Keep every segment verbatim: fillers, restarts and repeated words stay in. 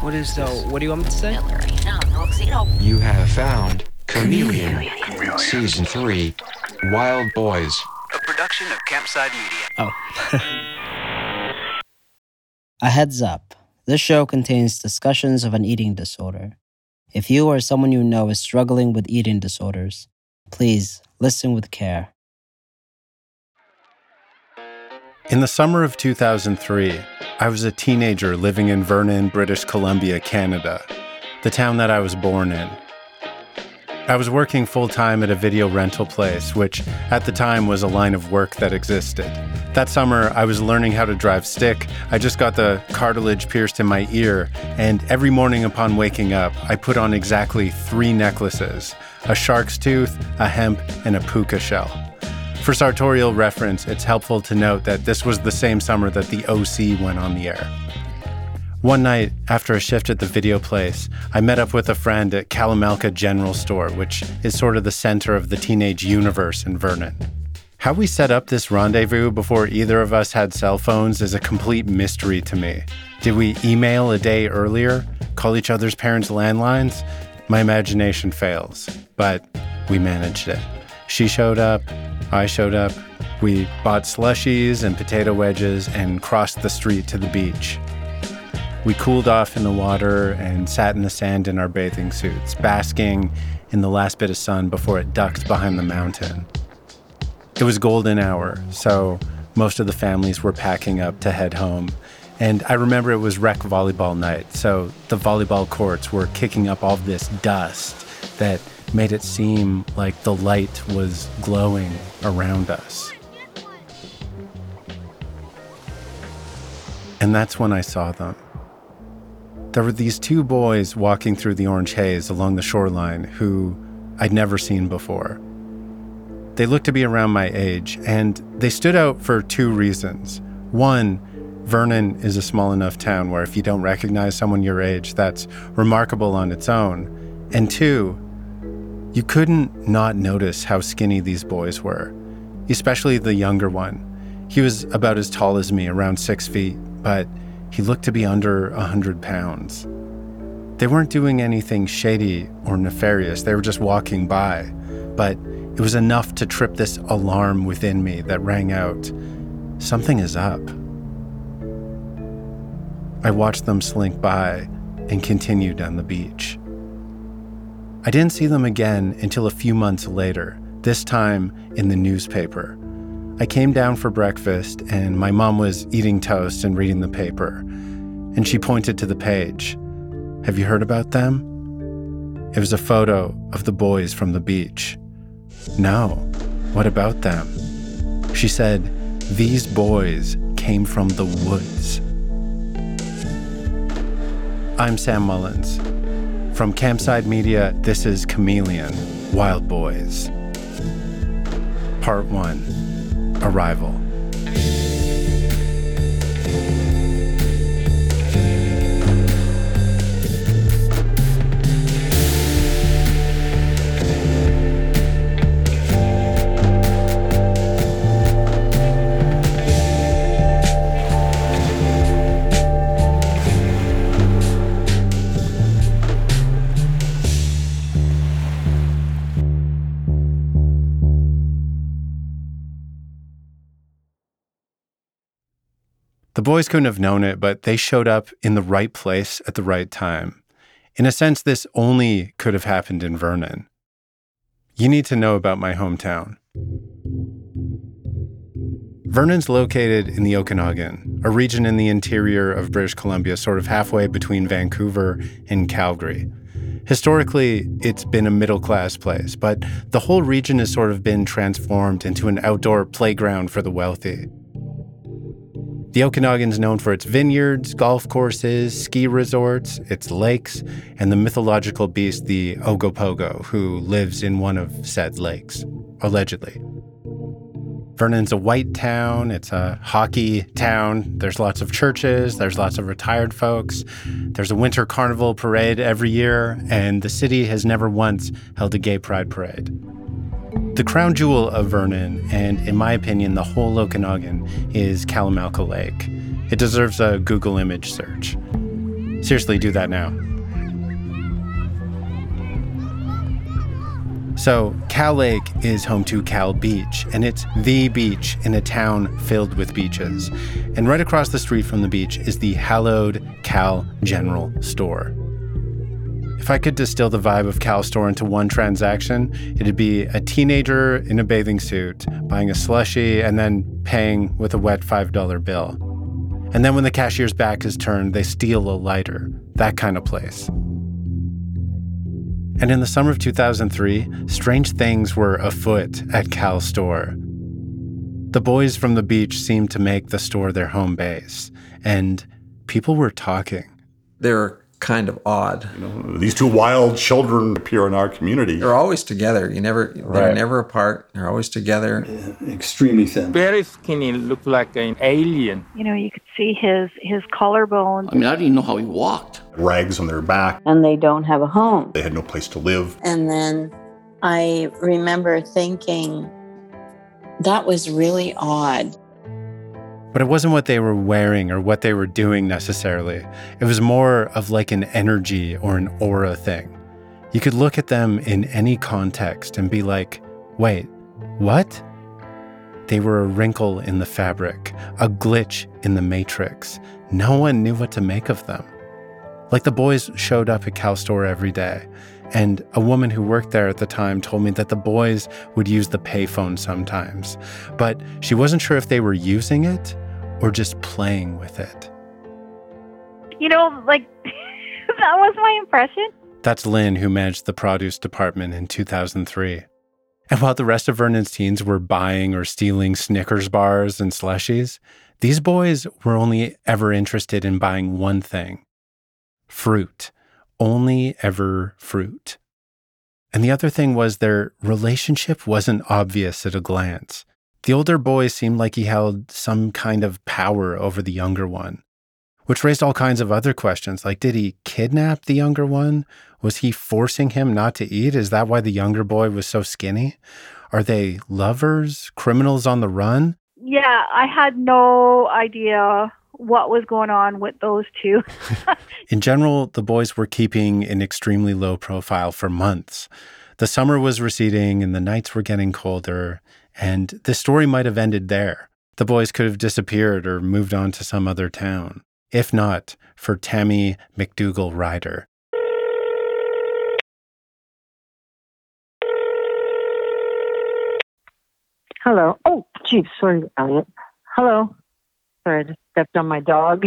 What is So, this? what do you want me to say? You have found Chameleon, Season three, Wild Boys. A production of Campside Media. Oh. A heads up. This show contains discussions of an eating disorder. If you or someone you know is struggling with eating disorders, please listen with care. In the summer of two thousand three, I was a teenager living in Vernon, British Columbia, Canada, the town that I was born in. I was working full-time at a video rental place, which at the time was a line of work that existed. That summer, I was learning how to drive stick. I just got the cartilage pierced in my ear, and every morning upon waking up, I put on exactly three necklaces, a shark's tooth, a hemp, and a puka shell. For sartorial reference, it's helpful to note that this was the same summer that the O C went on the air. One night, after a shift at the video place, I met up with a friend at Kalamalka General Store, which is sort of the center of the teenage universe in Vernon. How we set up this rendezvous before either of us had cell phones is a complete mystery to me. Did we email a day earlier? Call each other's parents' landlines? My imagination fails, but we managed it. She showed up, I showed up. We bought slushies and potato wedges and crossed the street to the beach. We cooled off in the water and sat in the sand in our bathing suits, basking in the last bit of sun before it ducked behind the mountain. It was golden hour, so most of the families were packing up to head home. And I remember it was rec volleyball night, so the volleyball courts were kicking up all this dust that made it seem like the light was glowing around us. And that's when I saw them. There were these two boys walking through the orange haze along the shoreline who I'd never seen before. They looked to be around my age, and they stood out for two reasons. One, Vernon is a small enough town where if you don't recognize someone your age, that's remarkable on its own. And two, you couldn't not notice how skinny these boys were, especially the younger one. He was about as tall as me, around six feet, but he looked to be under a hundred pounds. They weren't doing anything shady or nefarious. They were just walking by, but it was enough to trip this alarm within me that rang out, "Something is up." I watched them slink by and continue down the beach. I didn't see them again until a few months later, this time in the newspaper. I came down for breakfast and my mom was eating toast and reading the paper, and she pointed to the page. "Have you heard about them?" It was a photo of the boys from the beach. "No, what about them?" She said, "These boys came from the woods." I'm Sam Mullins. From Campside Media, this is Chameleon, Wild Boys. Part one, Arrival. The boys couldn't have known it, but they showed up in the right place at the right time. In a sense, this only could have happened in Vernon. You need to know about my hometown. Vernon's located in the Okanagan, a region in the interior of British Columbia, sort of halfway between Vancouver and Calgary. Historically, it's been a middle-class place, but the whole region has sort of been transformed into an outdoor playground for the wealthy. The Okanagan's known for its vineyards, golf courses, ski resorts, its lakes, and the mythological beast, the Ogopogo, who lives in one of said lakes, allegedly. Vernon's a white town. It's a hockey town. There's lots of churches. There's lots of retired folks. There's a winter carnival parade every year, and the city has never once held a gay pride parade. The crown jewel of Vernon, and in my opinion, the whole Okanagan, is Kalamalka Lake. It deserves a Google image search. Seriously, do that now. So, Cal Lake is home to Cal Beach, and it's the beach in a town filled with beaches. And right across the street from the beach is the hallowed Cal General Store. If I could distill the vibe of Cal Store into one transaction, it'd be a teenager in a bathing suit buying a slushie and then paying with a wet five dollar bill. And then when the cashier's back is turned, they steal a lighter. That kind of place. And in the summer of two thousand three, strange things were afoot at Cal Store. The boys from the beach seemed to make the store their home base, and people were talking. They're kind of odd. You know, these two wild children appear in our community. They're always together. You never, they're Right. never apart. They're always together. Extremely thin. Very skinny, looked like an alien. You know, you could see his, his collarbone. I mean, I didn't even know how he walked. Rags on their back. And they don't have a home. They had no place to live. And then I remember thinking, that was really odd. But it wasn't what they were wearing or what they were doing necessarily. It was more of like an energy or an aura thing. You could look at them in any context and be like, wait, what? They were a wrinkle in the fabric, a glitch in the matrix. No one knew what to make of them. Like the boys showed up at Cal Store every day, and a woman who worked there at the time told me that the boys would use the payphone sometimes, but she wasn't sure if they were using it or just playing with it. You know, like, that was my impression. That's Lynn, who managed the produce department in two thousand three. And while the rest of Vernon's teens were buying or stealing Snickers bars and slushies, these boys were only ever interested in buying one thing: fruit. Only ever fruit. And the other thing was their relationship wasn't obvious at a glance. The older boy seemed like he held some kind of power over the younger one, which raised all kinds of other questions, like did he kidnap the younger one? Was he forcing him not to eat? Is that why the younger boy was so skinny? Are they lovers, criminals on the run? Yeah, I had no idea what was going on with those two. In general, the boys were keeping an extremely low profile for months. The summer was receding and the nights were getting colder, and the story might have ended there. The boys could have disappeared or moved on to some other town, if not for Tammy McDougall Ryder. Hello. Oh, geez, sorry, Elliot. Hello. Sorry, I just stepped on my dog.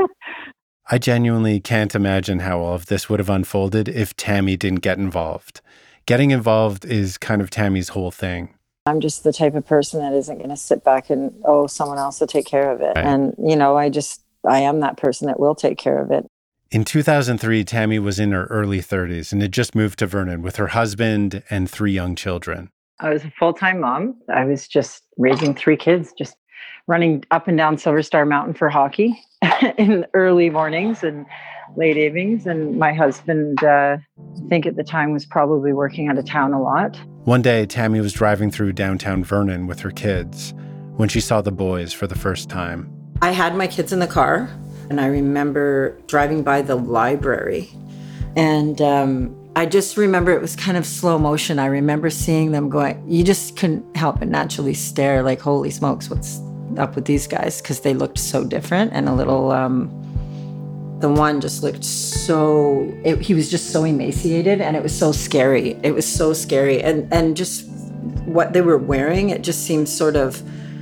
I genuinely can't imagine how all of this would have unfolded if Tammy didn't get involved. Getting involved is kind of Tammy's whole thing. I'm just the type of person that isn't going to sit back and, oh, someone else will take care of it. Right. And, you know, I just, I am that person that will take care of it. In two thousand three, Tammy was in her early thirties and had just moved to Vernon with her husband and three young children. I was a full-time mom. I was just raising three kids, just running up and down Silver Star Mountain for hockey in early mornings and late evenings. And my husband, uh, I think at the time, was probably working out of town a lot. One day, Tammy was driving through downtown Vernon with her kids when she saw the boys for the first time. I had my kids in the car, and I remember driving by the library. And um, I just remember it was kind of slow motion. I remember seeing them going, you just couldn't help but naturally stare like, holy smokes, what's up with these guys? Because they looked so different and a little, um, the one just looked so, it, he was just so emaciated, and it was so scary. It was so scary. And, and just what they were wearing, it just seemed sort of,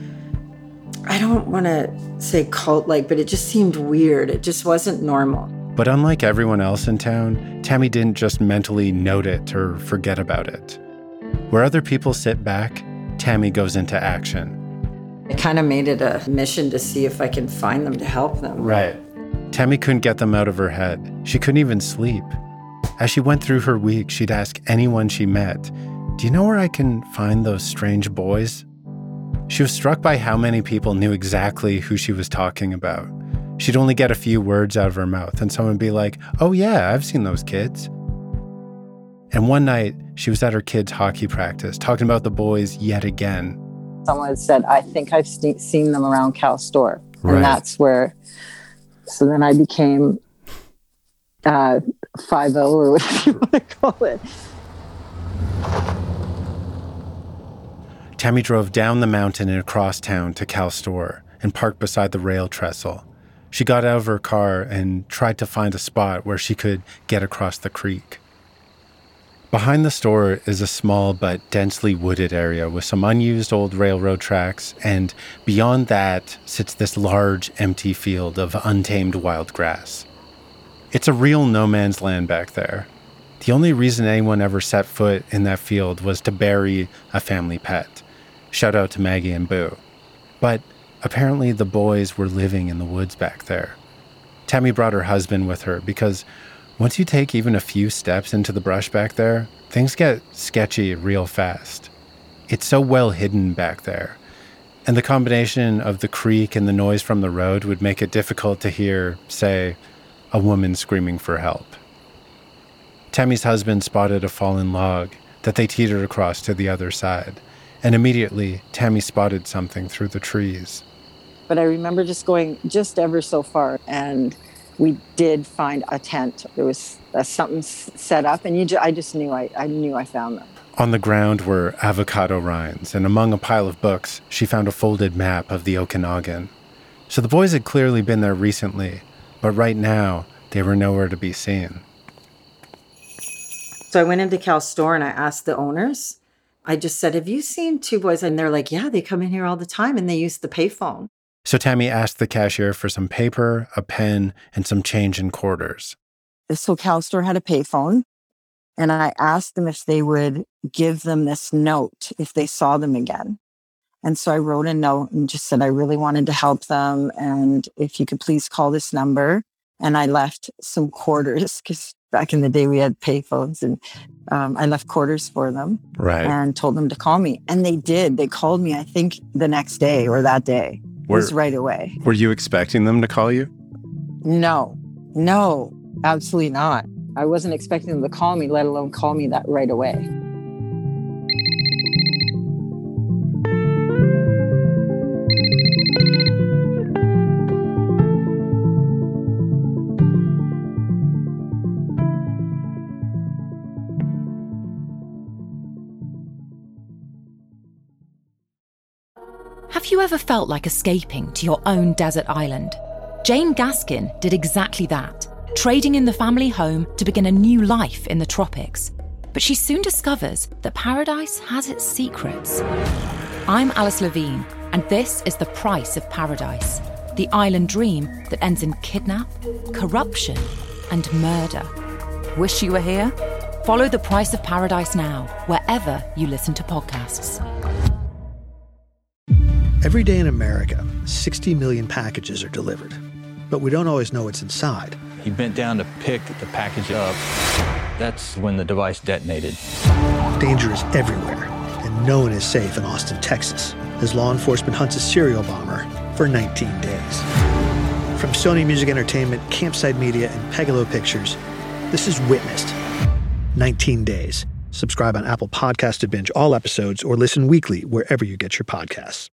I don't want to say cult-like, but it just seemed weird. It just wasn't normal. But unlike everyone else in town, Tammy didn't just mentally note it or forget about it. Where other people sit back, Tammy goes into action. It kind of made it a mission to see if I can find them to help them. Right. Tammy couldn't get them out of her head. She couldn't even sleep. As she went through her week, she'd ask anyone she met, do you know where I can find those strange boys? She was struck by how many people knew exactly who she was talking about. She'd only get a few words out of her mouth, and someone would be like, oh yeah, I've seen those kids. And one night, she was at her kids' hockey practice, talking about the boys yet again. Someone had said, I think I've st- seen them around Cal Store. And Right. that's where, so then I became uh, five oh or whatever you want to call it. Tammy drove down the mountain and across town to Cal Store and parked beside the rail trestle. She got out of her car and tried to find a spot where she could get across the creek. Behind the store is a small but densely wooded area with some unused old railroad tracks, and beyond that sits this large, empty field of untamed wild grass. It's a real no man's land back there. The only reason anyone ever set foot in that field was to bury a family pet. Shout out to Maggie and Boo. But apparently the boys were living in the woods back there. Tammy brought her husband with her because once you take even a few steps into the brush back there, things get sketchy real fast. It's so well hidden back there. And the combination of the creek and the noise from the road would make it difficult to hear, say, a woman screaming for help. Tammy's husband spotted a fallen log that they teetered across to the other side, and immediately Tammy spotted something through the trees. But I remember just going just ever so far, and we did find a tent. There was uh, something s- set up, and you ju- I just knew I, I knew I found them. On the ground were avocado rinds, and among a pile of books, she found a folded map of the Okanagan. So the boys had clearly been there recently, but right now, they were nowhere to be seen. So I went into Cal Store and I asked the owners. I just said, have you seen two boys? And they're like, yeah, they come in here all the time, and they use the payphone. So Tammy asked the cashier for some paper, a pen, and some change in quarters. So Cal Store had a payphone, and I asked them if they would give them this note if they saw them again. And so I wrote a note and just said I really wanted to help them, and if you could please call this number. And I left some quarters, because back in the day we had payphones, and um, I left quarters for them. Right. And told them to call me. And they did. They called me, I think, the next day or that day. Were, it was right away. Were you expecting them to call you? No, no, absolutely not. I wasn't expecting them to call me, let alone call me that right away. Have you ever felt like escaping to your own desert island? Jane Gaskin did exactly that, trading in the family home to begin a new life in the tropics. But she soon discovers that paradise has its secrets. I'm Alice Levine, and this is The Price of Paradise, the island dream that ends in kidnap, corruption, and murder. Wish you were here? Follow The Price of Paradise now, wherever you listen to podcasts. Every day in America, sixty million packages are delivered, but we don't always know what's inside. He bent down to pick the package up. That's when the device detonated. Danger is everywhere, and no one is safe in Austin, Texas, as law enforcement hunts a serial bomber for nineteen days. From Sony Music Entertainment, Campside Media, and Pegalo Pictures, this is Witnessed. nineteen days. Subscribe on Apple Podcasts to binge all episodes or listen weekly wherever you get your podcasts.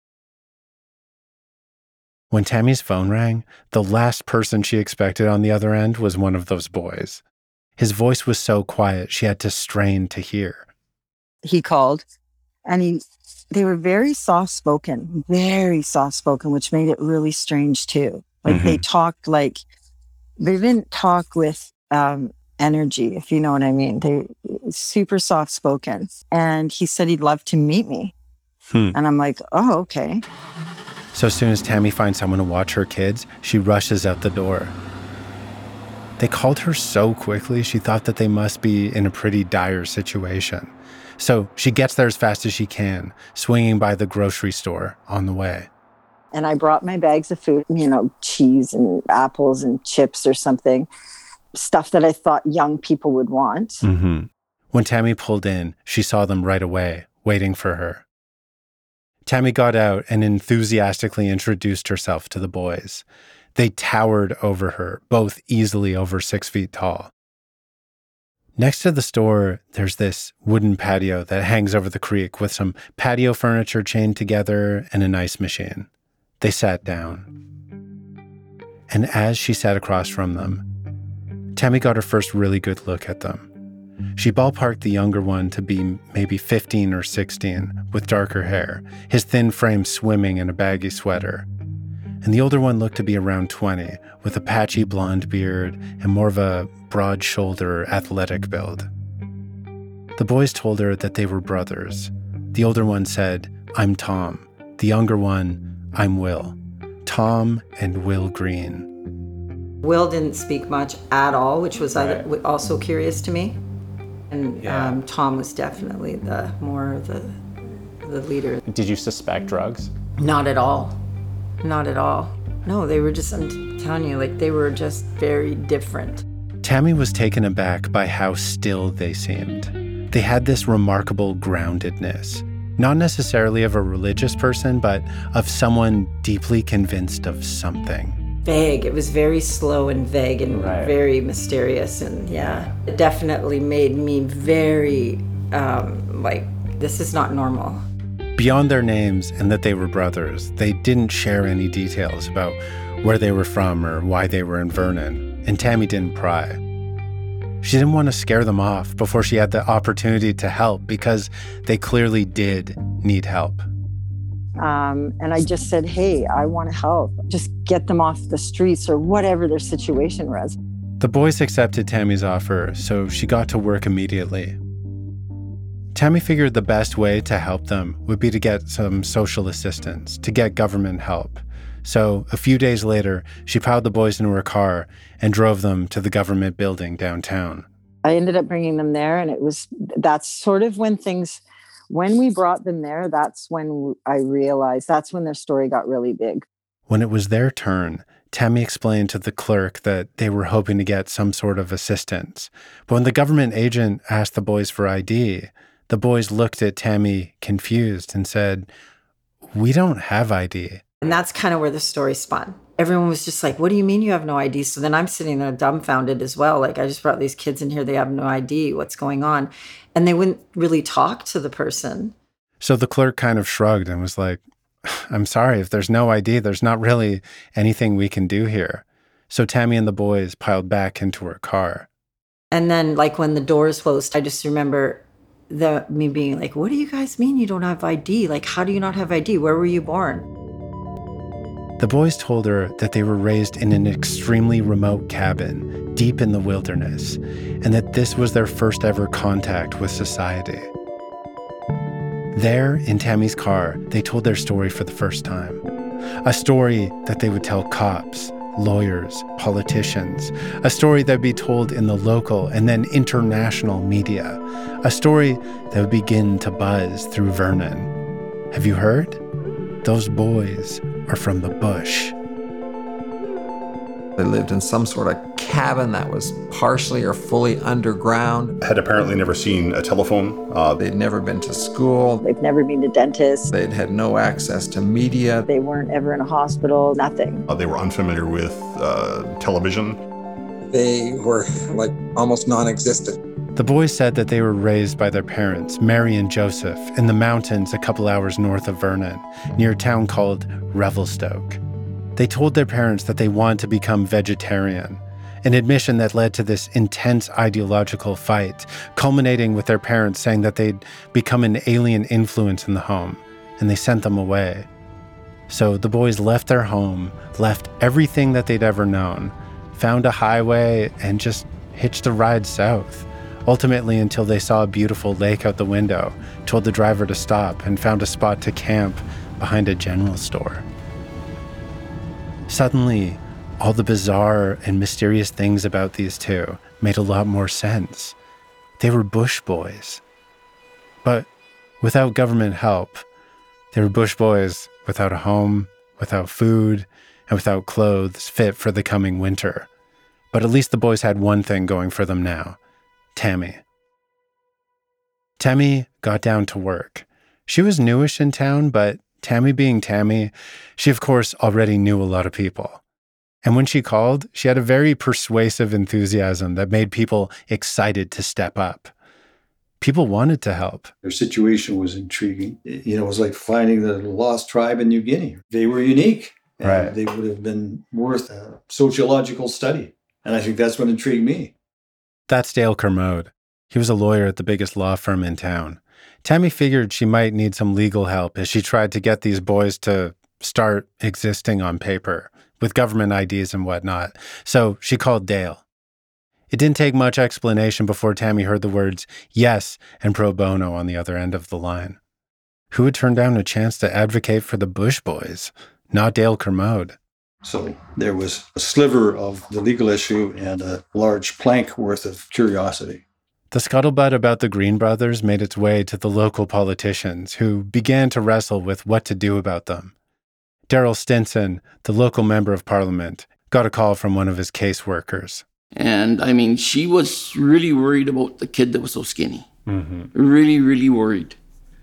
When Tammy's phone rang, the last person she expected on the other end was one of those boys. His voice was so quiet, she had to strain to hear. He called, and he, they were very soft-spoken, very soft-spoken, which made it really strange, too. Like, mm-hmm. they talked like, they didn't talk with um, energy, if you know what I mean. They super soft-spoken. And he said he'd love to meet me. Hmm. And I'm like, oh, okay. So as soon as Tammy finds someone to watch her kids, she rushes out the door. They called her so quickly, she thought that they must be in a pretty dire situation. So she gets there as fast as she can, swinging by the grocery store on the way. And I brought my bags of food, you know, cheese and apples and chips or something, stuff that I thought young people would want. Mm-hmm. When Tammy pulled in, she saw them right away, waiting for her. Tammy got out and enthusiastically introduced herself to the boys. They towered over her, both easily over six feet tall. Next to the store, there's this wooden patio that hangs over the creek with some patio furniture chained together and an ice machine. They sat down. And as she sat across from them, Tammy got her first really good look at them. She ballparked the younger one to be maybe fifteen or sixteen, with darker hair, his thin frame swimming in a baggy sweater. And the older one looked to be around twenty, with a patchy blonde beard and more of a broad-shoulder, athletic build. The boys told her that they were brothers. The older one said, "I'm Tom." The younger one, "I'm Will." Tom and Will Green. Will didn't speak much at all, which was Right. also curious to me. And Yeah. um, Tom was definitely the more the the leader. Did you suspect drugs? Not at all. Not at all. No, they were just, I'm telling you, like they were just very different. Tammy was taken aback by how still they seemed. They had this remarkable groundedness, not necessarily of a religious person, but of someone deeply convinced of something. Vague. It was very slow and vague and Right. very mysterious. And yeah, it definitely made me very, um, like, this is not normal. Beyond their names and that they were brothers, they didn't share any details about where they were from or why they were in Vernon, and Tammy didn't pry. She didn't want to scare them off before she had the opportunity to help, because they clearly did need help. Um, and I just said, hey, I want to help. Just get them off the streets or whatever their situation was. The boys accepted Tammy's offer, so she got to work immediately. Tammy figured the best way to help them would be to get some social assistance, to get government help. So a few days later, she piled the boys into her car and drove them to the government building downtown. I ended up bringing them there, and it was, that's sort of when things, when we brought them there, that's when I realized, that's when their story got really big. When it was their turn, Tammy explained to the clerk that they were hoping to get some sort of assistance. But when the government agent asked the boys for I D, the boys looked at Tammy confused and said, "We don't have I D." And that's kind of where the story spun. Everyone was just like, what do you mean you have no I D? So then I'm sitting there dumbfounded as well. Like, I just brought these kids in here, they have no I D. What's going on? And they wouldn't really talk to the person. So the clerk kind of shrugged and was like, "I'm sorry, if there's no I D, there's not really anything we can do here." So Tammy and the boys piled back into her car. And then, like, when the doors closed, I just remember the me being like, what do you guys mean you don't have I D? Like, how do you not have I D? Where were you born? The boys told her that they were raised in an extremely remote cabin, deep in the wilderness, and that this was their first ever contact with society. There, in Tammy's car, they told their story for the first time. A story that they would tell cops, lawyers, politicians. A story that would be told in the local and then international media. A story that would begin to buzz through Vernon. Have you heard? Those boys are from the bush. They lived in some sort of cabin that was partially or fully underground. Had apparently never seen a telephone. Uh, they'd never been to school. They've never been to dentists. They'd had no access to media. They weren't ever in a hospital, nothing. Uh, they were unfamiliar with uh, television. They were like almost non-existent. The boys said that they were raised by their parents, Mary and Joseph, in the mountains a couple hours north of Vernon, near a town called Revelstoke. They told their parents that they wanted to become vegetarian, an admission that led to this intense ideological fight, culminating with their parents saying that they'd become an alien influence in the home, and they sent them away. So the boys left their home, left everything that they'd ever known, found a highway, and just hitched a ride south. Ultimately, until they saw a beautiful lake out the window, told the driver to stop, and found a spot to camp behind a general store. Suddenly, all the bizarre and mysterious things about these two made a lot more sense. They were bush boys. But without government help, they were bush boys without a home, without food, and without clothes fit for the coming winter. But at least the boys had one thing going for them now: Tammy. Tammy got down to work. She was newish in town, but Tammy being Tammy, she of course already knew a lot of people. And when she called, she had a very persuasive enthusiasm that made people excited to step up. People wanted to help. Their situation was intriguing. You know, it was like finding the lost tribe in New Guinea. They were unique. And right. They would have been worth a sociological study. And I think that's what intrigued me. That's Dale Kermode. He was a lawyer at the biggest law firm in town. Tammy figured she might need some legal help as she tried to get these boys to start existing on paper, with government I Ds and whatnot. So she called Dale. It didn't take much explanation before Tammy heard the words yes and pro bono on the other end of the line. Who would turn down a chance to advocate for the Bush boys? Not Dale Kermode. So there was a sliver of the legal issue and a large plank worth of curiosity. The scuttlebutt about the Green brothers made its way to the local politicians, who began to wrestle with what to do about them. Daryl Stinson, the local member of parliament, got a call from one of his caseworkers. And, I mean, she was really worried about the kid that was so skinny. Mm-hmm. Really, really worried.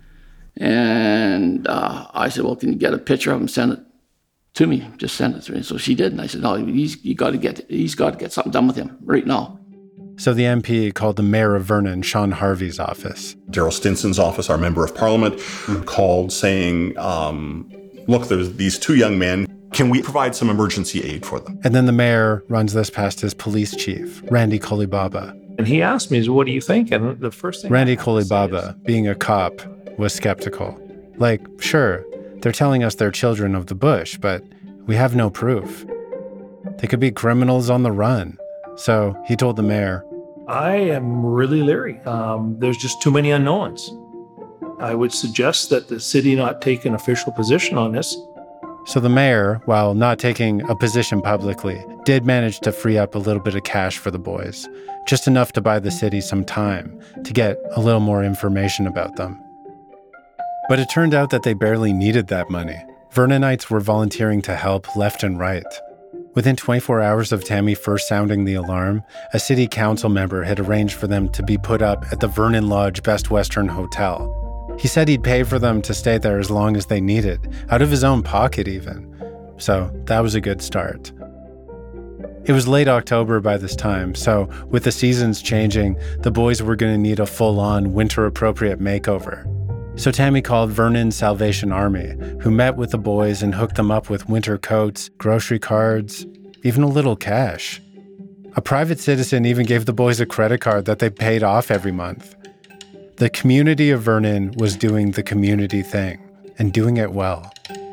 And uh, I said, well, can you get a picture of him and send it to me? Just send it to me. So she did. And I said, no, he's, you gotta get, he's got to get something done with him right now. So the M P called the mayor of Vernon, Sean Harvey's office. Daryl Stinson's office, our member of parliament, mm-hmm. called saying, um, look, there's these two young men. Can we provide some emergency aid for them? And then the mayor runs this past his police chief, Randy Kolibaba. And he asked me, what do you think? And the first thing Randy Kolibaba, is, being a cop, was skeptical. Like, sure, they're telling us they're children of the Bush, but we have no proof. They could be criminals on the run. So he told the mayor, I am really leery. Um, there's just too many unknowns. I would suggest that the city not take an official position on this. So the mayor, while not taking a position publicly, did manage to free up a little bit of cash for the boys, just enough to buy the city some time to get a little more information about them. But it turned out that they barely needed that money. Vernonites were volunteering to help left and right. Within twenty-four hours of Tammy first sounding the alarm, a city council member had arranged for them to be put up at the Vernon Lodge Best Western Hotel. He said he'd pay for them to stay there as long as they needed, out of his own pocket even. So that was a good start. It was late October by this time, so with the seasons changing, the boys were going to need a full-on winter-appropriate makeover. So Tammy called Vernon Salvation Army, who met with the boys and hooked them up with winter coats, grocery cards, even a little cash. A private citizen even gave the boys a credit card that they paid off every month. The community of Vernon was doing the community thing, and doing it well.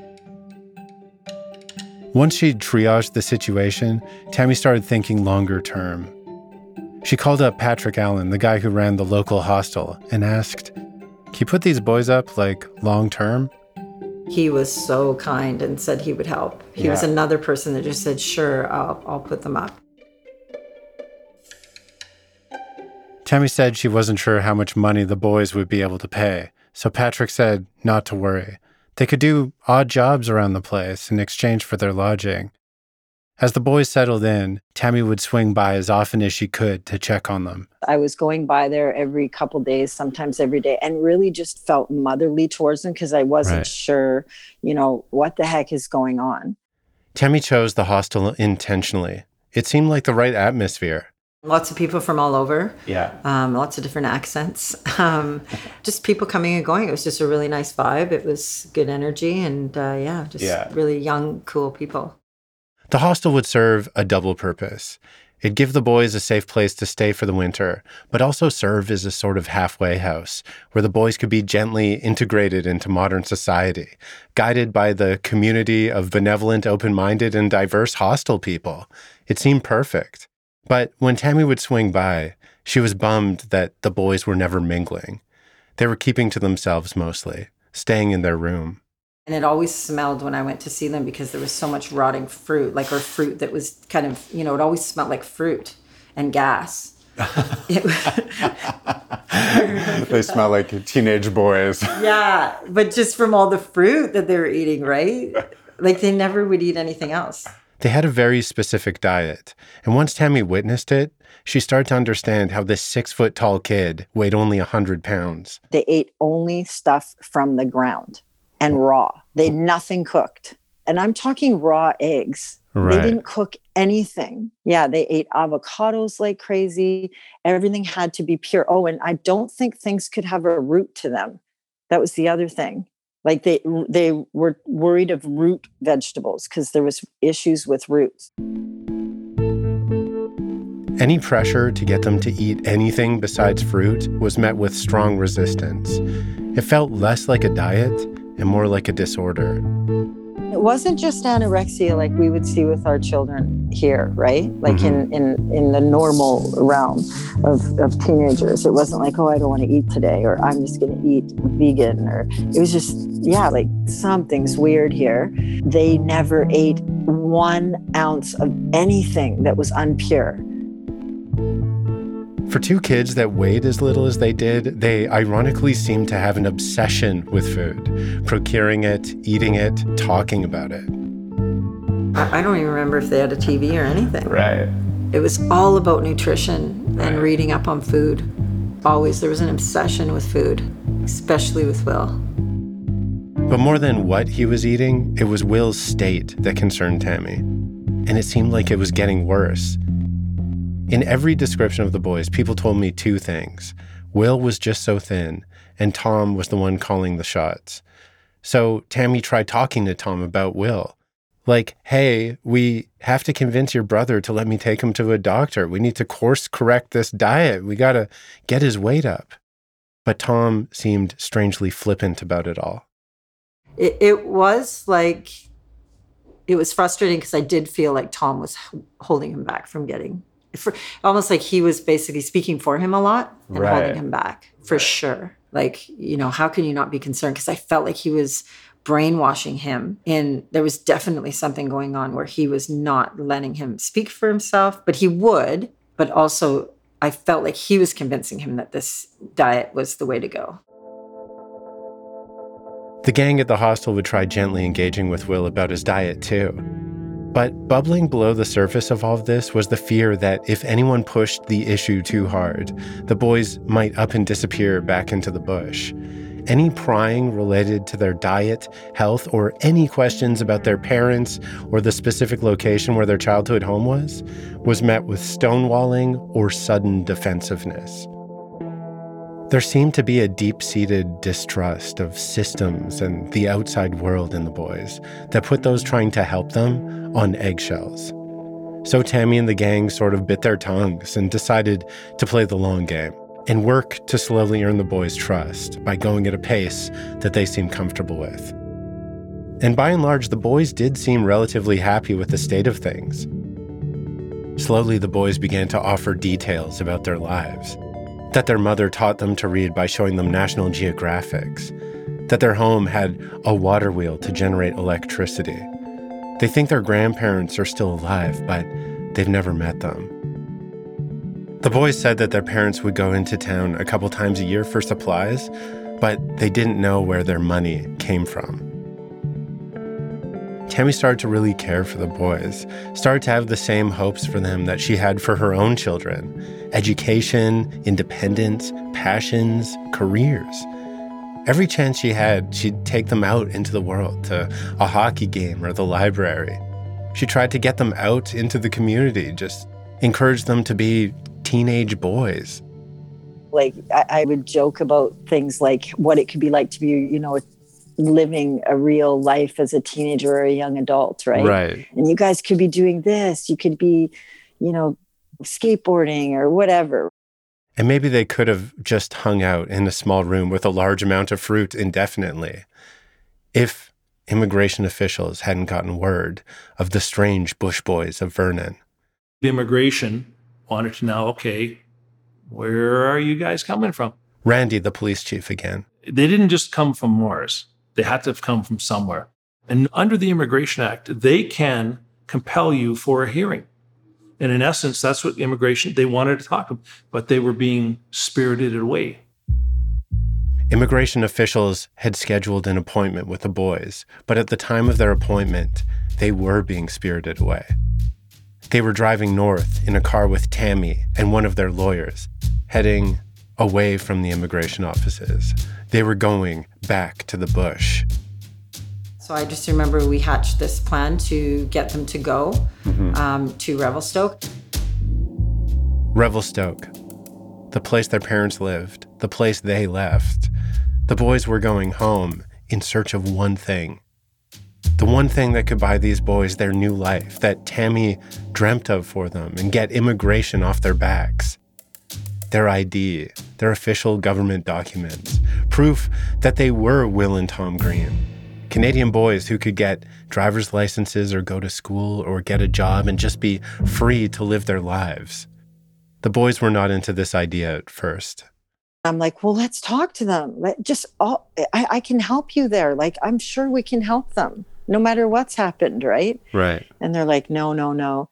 Once she'd triaged the situation, Tammy started thinking longer term. She called up Patrick Allen, the guy who ran the local hostel, and asked, can you put these boys up, like, long term? He was so kind and said he would help. He yeah. was another person that just said, sure, I'll, I'll put them up. Tammy said she wasn't sure how much money the boys would be able to pay, so Patrick said not to worry. They could do odd jobs around the place in exchange for their lodging. As the boys settled in, Tammy would swing by as often as she could to check on them. I was going by there every couple days, sometimes every day, and really just felt motherly towards them because I wasn't right. sure, you know, what the heck is going on. Tammy chose the hostel intentionally. It seemed like the right atmosphere. Lots of people from all over. Yeah. Um, lots of different accents. Um, just people coming and going. It was just a really nice vibe. It was good energy and, uh, yeah, just yeah. really young, cool people. The hostel would serve a double purpose. It'd give the boys a safe place to stay for the winter, but also serve as a sort of halfway house where the boys could be gently integrated into modern society, guided by the community of benevolent, open-minded, and diverse hostel people. It seemed perfect. But when Tammy would swing by, she was bummed that the boys were never mingling. They were keeping to themselves mostly, staying in their room. And it always smelled when I went to see them because there was so much rotting fruit, like or fruit that was kind of, you know, it always smelled like fruit and gas. It, they smell like teenage boys. Yeah, but just from all the fruit that they were eating, right? Like they never would eat anything else. They had a very specific diet. And once Tammy witnessed it, she started to understand how this six-foot-tall kid weighed only one hundred pounds. They ate only stuff from the ground. And raw. They had nothing cooked. And I'm talking raw eggs. Right. They didn't cook anything. Yeah, they ate avocados like crazy. Everything had to be pure. Oh, and I don't think things could have a root to them. That was the other thing. Like they they were worried of root vegetables because there was issues with roots. Any pressure to get them to eat anything besides fruit was met with strong resistance. It felt less like a diet and more like a disorder. It wasn't just anorexia like we would see with our children here, right? Like mm-hmm. in, in, in the normal realm of, of teenagers. It wasn't like, oh, I don't want to eat today, or I'm just going to eat vegan, or it was just, yeah, like something's weird here. They never ate one ounce of anything that was unpure. For two kids that weighed as little as they did, they ironically seemed to have an obsession with food, procuring it, eating it, talking about it. I don't even remember if they had a T V or anything. Right. It was all about nutrition and reading up on food. Always, there was an obsession with food, especially with Will. But more than what he was eating, it was Will's state that concerned Tammy. And it seemed like it was getting worse. In every description of the boys, people told me two things. Will was just so thin, and Tom was the one calling the shots. So Tammy tried talking to Tom about Will. Like, hey, we have to convince your brother to let me take him to a doctor. We need to course correct this diet. We got to get his weight up. But Tom seemed strangely flippant about it all. It, it was like, it was frustrating because I did feel like Tom was holding him back from getting For, almost like he was basically speaking for him a lot and right. holding him back, for right. sure. Like, you know, how can you not be concerned? Because I felt like he was brainwashing him. And there was definitely something going on where he was not letting him speak for himself, but he would. But also, I felt like he was convincing him that this diet was the way to go. The gang at the hostel would try gently engaging with Will about his diet, too. But bubbling below the surface of all of this was the fear that if anyone pushed the issue too hard, the boys might up and disappear back into the bush. Any prying related to their diet, health, or any questions about their parents or the specific location where their childhood home was, was met with stonewalling or sudden defensiveness. There seemed to be a deep-seated distrust of systems and the outside world in the boys that put those trying to help them on eggshells. So Tammy and the gang sort of bit their tongues and decided to play the long game and work to slowly earn the boys' trust by going at a pace that they seemed comfortable with. And by and large, the boys did seem relatively happy with the state of things. Slowly, the boys began to offer details about their lives. That their mother taught them to read by showing them National Geographics, that their home had a water wheel to generate electricity. They think their grandparents are still alive, but they've never met them. The boys said that their parents would go into town a couple times a year for supplies, but they didn't know where their money came from. Tammy started to really care for the boys, started to have the same hopes for them that she had for her own children. Education, independence, passions, careers. Every chance she had, she'd take them out into the world, to a hockey game or the library. She tried to get them out into the community, just encourage them to be teenage boys. Like, I, I would joke about things like what it could be like to be, you know, living a real life as a teenager or a young adult, right? Right. And you guys could be doing this. You could be, you know, skateboarding or whatever. And maybe they could have just hung out in a small room with a large amount of fruit indefinitely if immigration officials hadn't gotten word of the strange bush boys of Vernon. The immigration wanted to know, okay, where are you guys coming from? Randy, the police chief again. They didn't just come from Mars. They had to have come from somewhere. And under the Immigration Act, they can compel you for a hearing. And in essence, that's what immigration, they wanted to talk about, but they were being spirited away. Immigration officials had scheduled an appointment with the boys, but at the time of their appointment, they were being spirited away. They were driving north in a car with Tammy and one of their lawyers, heading away from the immigration offices. They were going back to the bush. So I just remember we hatched this plan to get them to go mm-hmm. um, to Revelstoke. Revelstoke, the place their parents lived, the place they left. The boys were going home in search of one thing, The one thing that could buy these boys their new life, that Tammy dreamt of for them, and get immigration off their backs. Their I D, their official government documents, proof that they were Will and Tom Green. Canadian boys who could get driver's licenses or go to school or get a job and just be free to live their lives. The boys were not into this idea at first. I'm like, well, let's talk to them. Let just all, I, I can help you there. Like, I'm sure we can help them no matter what's happened, right? Right. And they're like, no, no, no.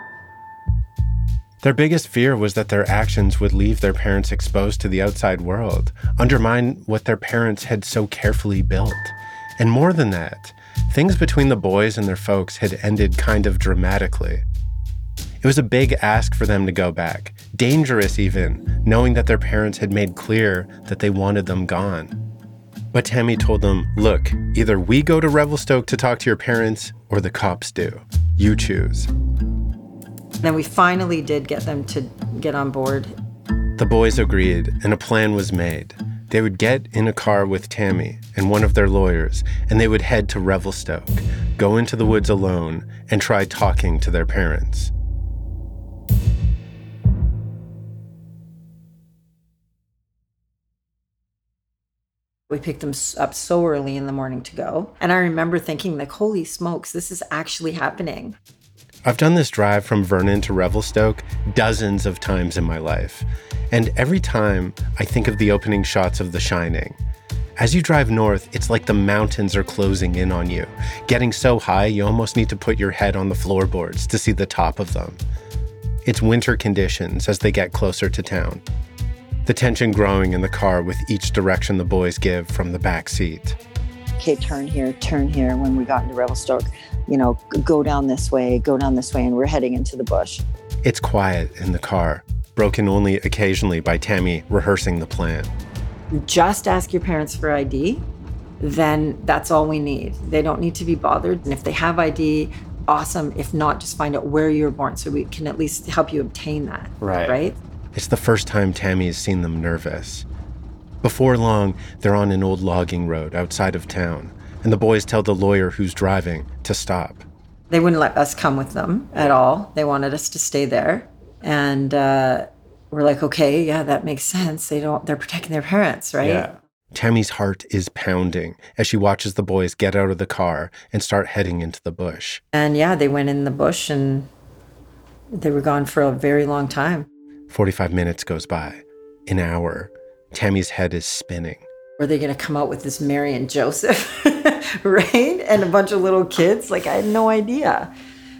Their biggest fear was that their actions would leave their parents exposed to the outside world, undermine what their parents had so carefully built. And more than that, things between the boys and their folks had ended kind of dramatically. It was a big ask for them to go back, dangerous even, knowing that their parents had made clear that they wanted them gone. But Tammy told them, look, either we go to Revelstoke to talk to your parents or the cops do. You choose. Then we finally did get them to get on board. The boys agreed, and a plan was made. They would get in a car with Tammy and one of their lawyers, and they would head to Revelstoke, go into the woods alone, and try talking to their parents. We picked them up so early in the morning to go. And I remember thinking, like, holy smokes, this is actually happening. I've done this drive from Vernon to Revelstoke dozens of times in my life. And every time I think of the opening shots of The Shining. As you drive north, it's like the mountains are closing in on you. Getting so high, you almost need to put your head on the floorboards to see the top of them. It's winter conditions as they get closer to town. The tension growing in the car with each direction the boys give from the back seat. Okay, turn here, turn here. When we got into Revelstoke, you know, go down this way, go down this way, and we're heading into the bush. It's quiet in the car, broken only occasionally by Tammy rehearsing the plan. Just ask your parents for I D, then that's all we need. They don't need to be bothered. And if they have I D, awesome. If not, just find out where you were born so we can at least help you obtain that. Right. Right? It's the first time Tammy has seen them nervous. Before long, they're on an old logging road outside of town, and the boys tell the lawyer who's driving to stop. They wouldn't let us come with them at all. They wanted us to stay there. And uh, we're like, okay, yeah, that makes sense. They don't, they're protecting their parents, right? Yeah. Tammy's heart is pounding as she watches the boys get out of the car and start heading into the bush. And yeah, they went in the bush and they were gone for a very long time. forty-five minutes goes by. An hour. Tammy's head is spinning. Were they going to come out with this Mary and Joseph, right? And a bunch of little kids? Like, I had no idea.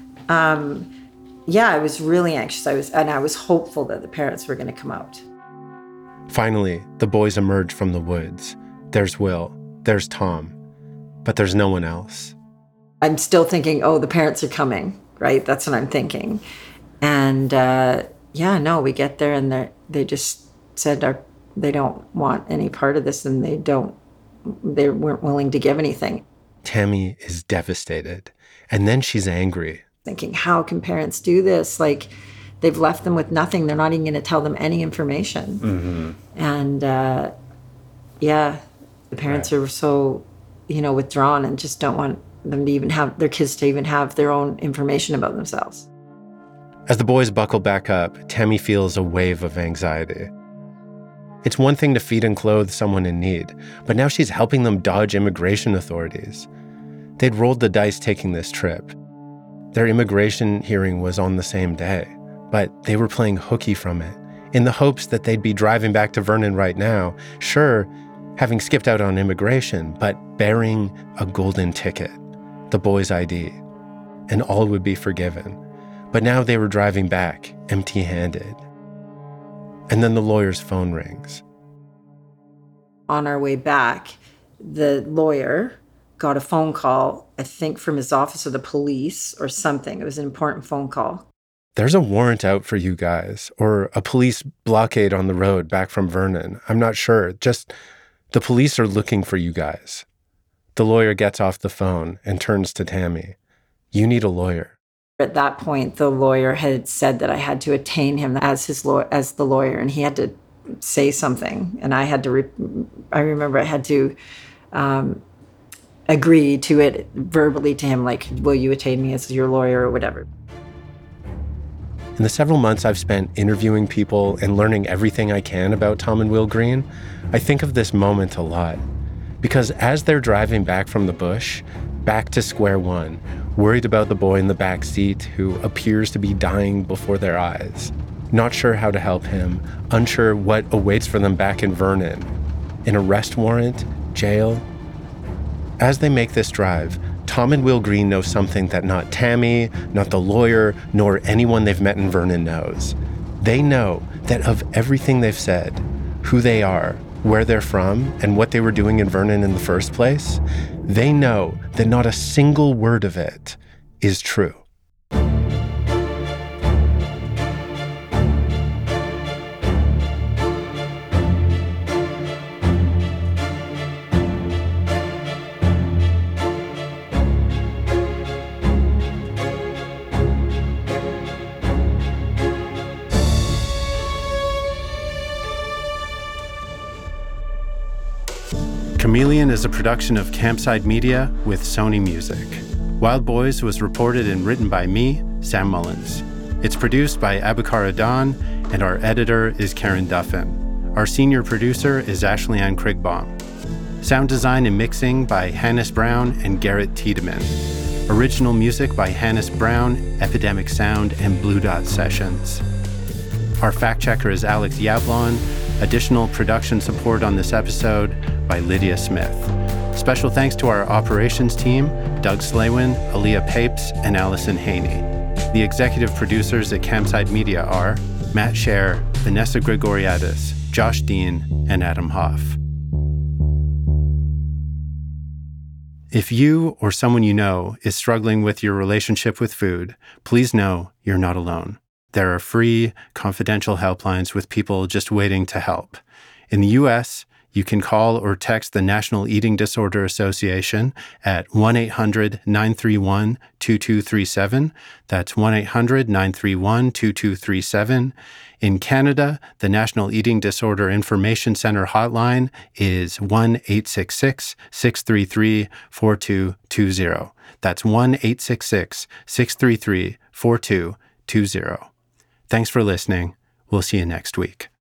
Um, yeah, I was really anxious. I was, and I was hopeful that the parents were going to come out. Finally, the boys emerge from the woods. There's Will. There's Tom. But there's no one else. I'm still thinking, oh, the parents are coming, right? That's what I'm thinking. And uh, yeah, no, we get there and they they just said our, they don't want any part of this and they don't, they weren't willing to give anything. Tammy is devastated. And then she's angry. Thinking, how can parents do this? Like, they've left them with nothing. They're not even going to tell them any information. Mm-hmm. And uh, yeah, the parents right. are so, you know, withdrawn and just don't want them to even have, their kids to even have their own information about themselves. As the boys buckle back up, Tammy feels a wave of anxiety. It's one thing to feed and clothe someone in need, but now she's helping them dodge immigration authorities. They'd rolled the dice taking this trip. Their immigration hearing was on the same day, but they were playing hooky from it, in the hopes that they'd be driving back to Vernon right now, sure, having skipped out on immigration, but bearing a golden ticket, the boy's I D, and all would be forgiven. But now they were driving back, empty-handed. And then the lawyer's phone rings. On our way back, the lawyer got a phone call, I think from his office or the police or something. It was an important phone call. There's a warrant out for you guys, or a police blockade on the road back from Vernon. I'm not sure. Just the police are looking for you guys. The lawyer gets off the phone and turns to Tammy. You need a lawyer. At that point, the lawyer had said that I had to attain him as his law- as the lawyer, and he had to say something. And I had to, re- I remember I had to um, agree to it verbally to him, like, will you attain me as your lawyer or whatever. In the several months I've spent interviewing people and learning everything I can about Tom and Will Green, I think of this moment a lot. Because as they're driving back from the bush, back to square one, worried about the boy in the back seat who appears to be dying before their eyes, not sure how to help him, unsure what awaits for them back in Vernon, an arrest warrant, jail. As they make this drive, Tom and Will Green know something that not Tammy, not the lawyer, nor anyone they've met in Vernon knows. They know that of everything they've said, who they are, where they're from, and what they were doing in Vernon in the first place, they know that not a single word of it is true. Chameleon is a production of Campside Media with Sony Music. Wild Boys was reported and written by me, Sam Mullins. It's produced by Abakar Adan, and our editor is Karen Duffin. Our senior producer is Ashley Ann Krigbaum. Sound design and mixing by Hannes Brown and Garrett Tiedemann. Original music by Hannes Brown, Epidemic Sound, and Blue Dot Sessions. Our fact checker is Alex Yablon. Additional production support on this episode by Lydia Smith. Special thanks to our operations team, Doug Slaywin, Aaliyah Papes, and Allison Haney. The executive producers at Campside Media are Matt Scher, Vanessa Gregoriadis, Josh Dean, and Adam Hoff. If you or someone you know is struggling with your relationship with food, please know you're not alone. There are free, confidential helplines with people just waiting to help. In the U S, you can call or text the National Eating Disorder Association at one eight hundred nine three one two two three seven. That's one eight hundred nine three one two two three seven. In Canada, the National Eating Disorder Information Center hotline is one eight six six six three three four two two zero. That's one eight six six six three three four two two zero. Thanks for listening. We'll see you next week.